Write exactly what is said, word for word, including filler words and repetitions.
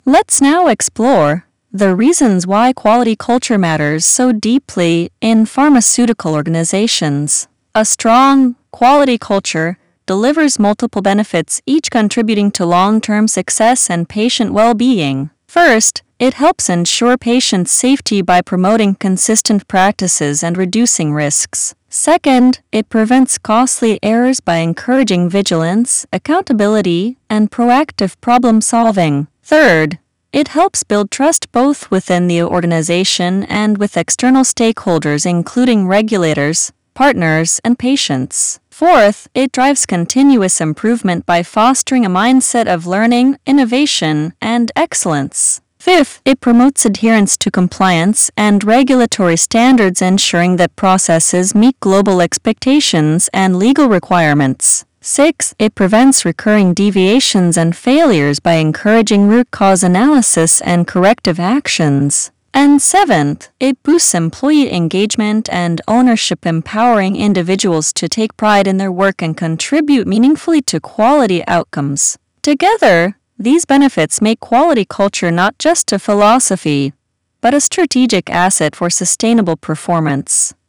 Let's now explore the reasons why quality culture matters so deeply in pharmaceutical organizations. A strong, quality culture delivers multiple benefits, each contributing to long-term success and patient well-being. First, it helps ensure patient safety by promoting consistent practices and reducing risks. Second, it prevents costly errors by encouraging vigilance, accountability, and proactive problem-solving. Third, it helps build trust both within the organization and with external stakeholders, including regulators, partners, and patients. Fourth, it drives continuous improvement by fostering a mindset of learning, innovation, and excellence. Fifth, it promotes adherence to compliance and regulatory standards, ensuring that processes meet global expectations and legal requirements. Sixth, it prevents recurring deviations and failures by encouraging root cause analysis and corrective actions. And seventh, it boosts employee engagement and ownership, empowering individuals to take pride in their work and contribute meaningfully to quality outcomes. Together, these benefits make quality culture not just a philosophy, but a strategic asset for sustainable performance.